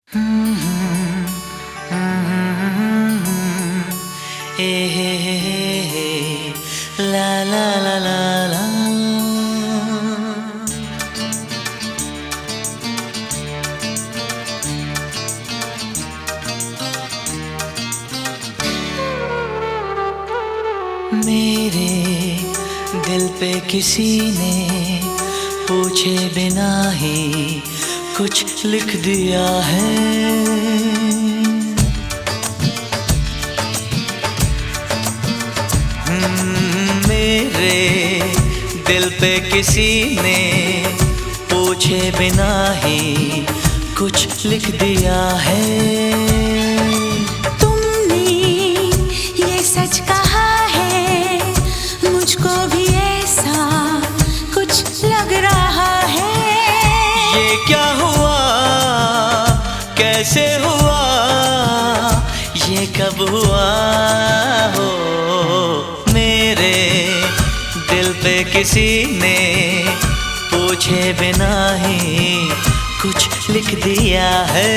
ला ला ला ला ला। मेरे दिल पे किसी ने पूछे बिना ही कुछ लिख दिया है। मेरे दिल पे किसी ने पूछे बिना ही कुछ लिख दिया है। तुमने ये सच कहा है, मुझको भी ऐसा कुछ लग रहा है। ये क्या हुआ, कैसे हुआ, ये कब हुआ हो। मेरे दिल पे किसी ने पूछे बिना ही कुछ लिख दिया है।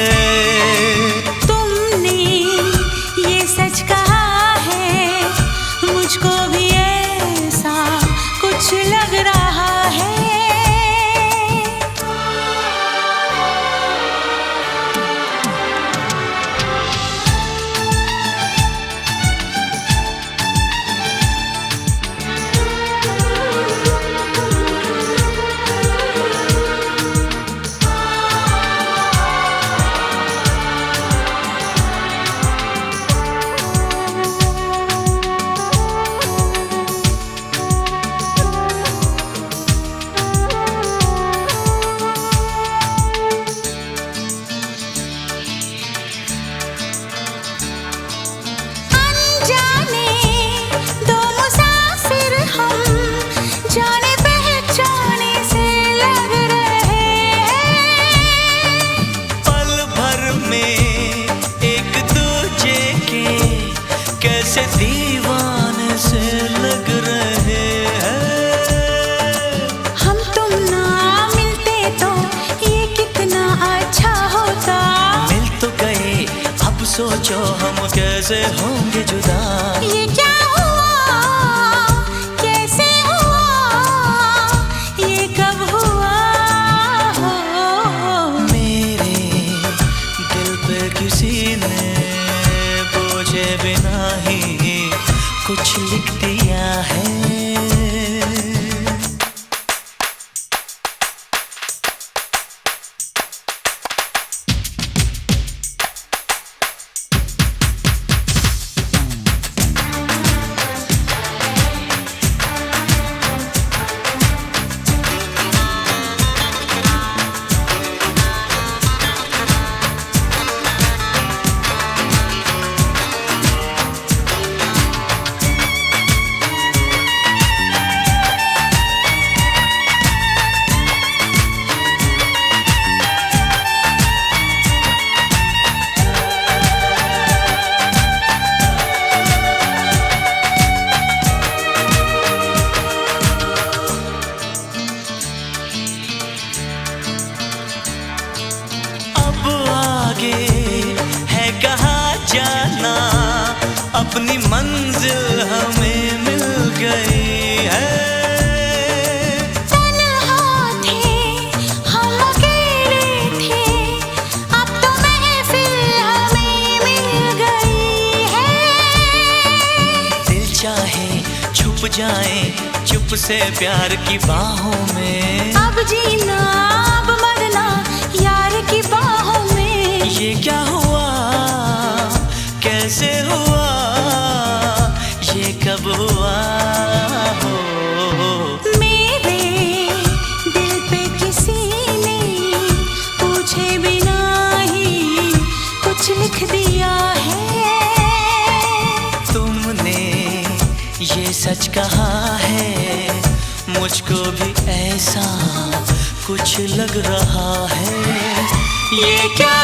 तुमने ये सच कहा है, मुझको भी ऐसा कुछ लग रहा है। कैसे दीवाने से लग रहे हैं। हम तुम ना मिलते तो ये कितना अच्छा होता। मिल तो गए, अब सोचो हम कैसे होंगे जुदा। ये क्या हुआ, कैसे हुआ, ये कब हुआ हो। मेरे दिल पे किसी ने पूछे बिना ही कुछ लिख दिया है। है कहाँ जाना, अपनी मंजिल हमें मिल गई है। तन्हा थे हम, अकेले थे, अब तो महफिल हमें मिल गई है। दिल चाहे छुप जाए चुप से प्यार की बाहों में। अब जीना अब मरना यार की बाहों में। ये क्या हुआ, कैसे हुआ, ये कब हुआ हो। मेरे दिल पे किसी ने पूछे बिना ही कुछ लिख दिया है। तुमने ये सच कहा है, मुझको भी ऐसा कुछ लग रहा है। ये क्या